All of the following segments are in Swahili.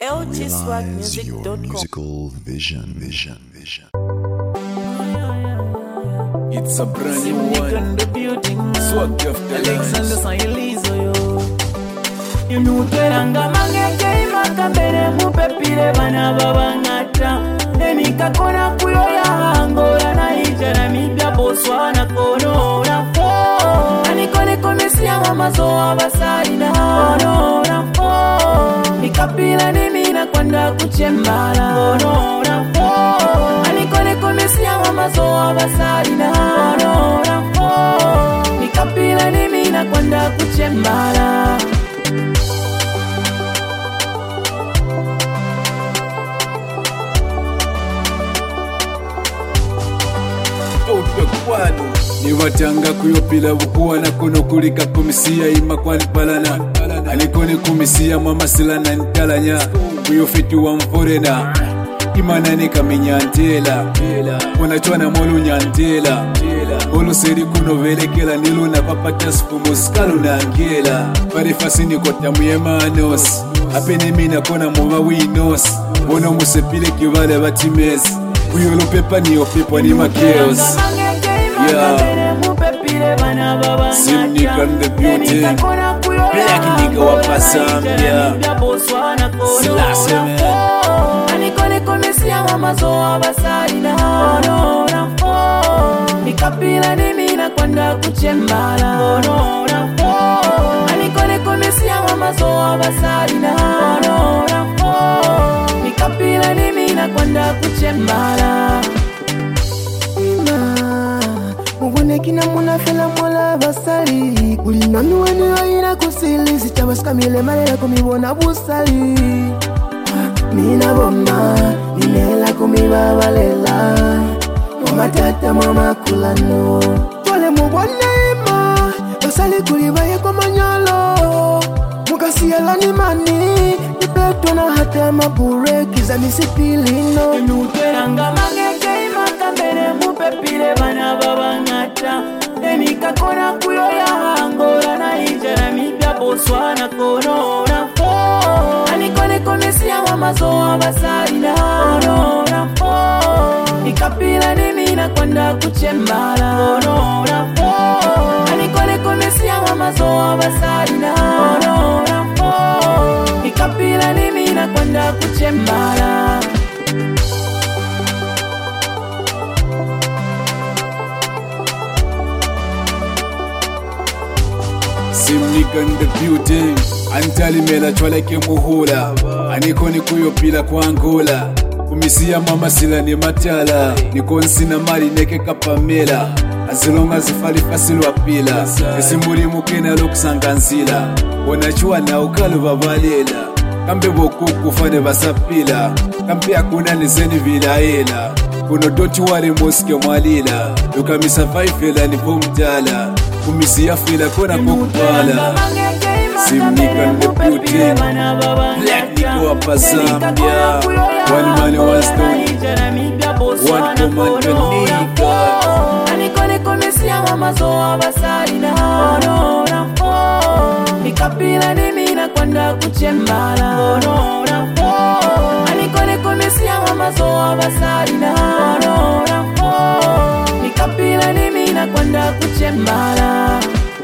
Realize your musical vision. It's a brand new one. Swag of the Alexander Sayelizo yo. Inuteranga mangeke imakambere mupepire bana babangata. Nemikakona kuyoya Angola na Ijana Mibya Botswana Konora fo. Anikone komisia wamazo abasarina Konora fo. Mikapila nimina kwanda kuchembala Konora fo. Anikone komisia wamazo abasarina Konora fo. Mikapila nimina kwanda kuchembala. niwatanga kuyopila bukuwana kono kulika komisiya imakwani palana alikoni komisiya mamasilana ntalanya kuyofetu wa mforena imanane kaminyantela konachwana molu nyantela molu seri kuno velekela niluna papata spumuskalu na angela parifasini kotamuye manos apene mina kona muva winos bono musepile kivale batimesi kuyolo pepa ni opepa ni makeos. Yeah, Sim nigga in the beauty. Black nigga wapa Zambia. Selassie man. Anikone komisia wamazo abasarina Konora fo. Mikapila nimina kwanda kuchembala Konora fo. Anikone komisia wamazo abasarina Konora fo. Mikapila nimina kwanda kuchembala. Mugone kina muna fela mola basali Kulinanu wani waina kusili Sitabasika mile malela kumibona busali Mina bomba, minela kumibabalela Mama tata mama kulano Tole mubone ima Basali kulibaye kwa manyalo Mugasi ala ni mani Nipeto na hata mabure Kiza misipilino Inuteranga mangeke imakambere mupepire bana babangata. Nemikakona kuyoya Angola na Ijana Mibya Botswana Konora fo. Anikone komisia wamazo abasarina Konora fo. Mikapila nimina kwanda kuchembala Konora fo. Anikone komisia wamazo abasarina Konora fo. Mikapila nimina kwanda kuchembala. Sim nigga in the beauty. Antali mela chwala ke muhula. Anikoni kuyopila kwa Angola. Kumisia mama sila ni matala. Nikonsi na mari neke kapamela. Azilonga zifali fasilwa pila. Esimuri mukena lokusangansila. Wanachua na ukalu babalela. Kambe boku kufane basapila. Kampe akuna nizeni vilaela. Kuno doti wari moske mwalila. Lukamisa faifela ni pomjala. Kumisia fila kona kukupala. Sim nigga in the beauty. Black nigga wapa Zambia. One man was done. One command nigga. Anikone komisia wamazo abasarina Konora fo. Mikapila nimina kwanda kuchembala Konora fo. Anikone komisia wamazo abasarina Konora fo. Mikapila nimina kwanda kuchembala.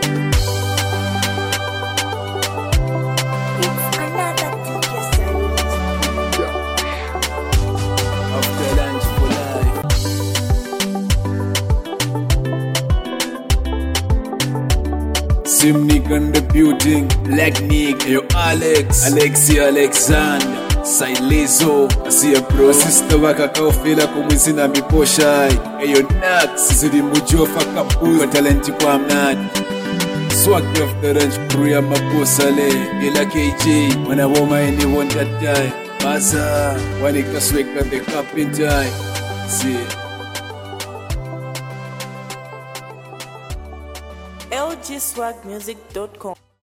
After lunch for life. Sim nigga in the building. Black nigga. Yo Alexia Alexander. Sayelizo. Asiya bro. Sister waka kaufila kumwizi na miposhai. Eyo Nax. Zidi mujofa kapuyo talenti kwa mnani. Swag of the range crew ya mabosale. Ila KJ. Wanawoma any one that time. Baza. Wanikasweka the carpenter. See. LGSwagmusic.com